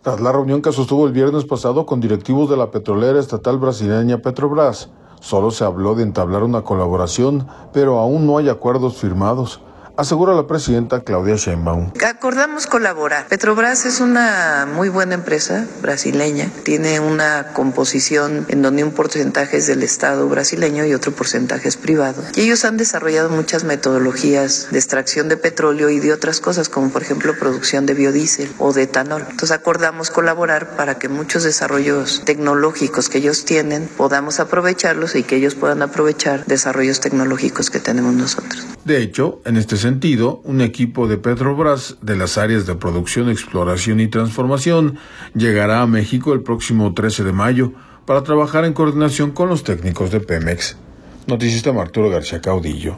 Tras la reunión que sostuvo el viernes pasado con directivos de la petrolera estatal brasileña Petrobras, solo se habló de entablar una colaboración, pero aún no hay acuerdos firmados, asegura la presidenta Claudia Sheinbaum. Acordamos colaborar. Petrobras es una muy buena empresa brasileña. Tiene una composición en donde un porcentaje es del Estado brasileño y otro porcentaje es privado. Y ellos han desarrollado muchas metodologías de extracción de petróleo y de otras cosas, como por ejemplo producción de biodiesel o de etanol. Entonces acordamos colaborar para que muchos desarrollos tecnológicos que ellos tienen podamos aprovecharlos y que ellos puedan aprovechar desarrollos tecnológicos que tenemos nosotros. De hecho, en este sentido, un equipo de Petrobras de las áreas de producción, exploración y transformación llegará a México el próximo 13 de mayo para trabajar en coordinación con los técnicos de Pemex. Noticias de Arturo García Caudillo.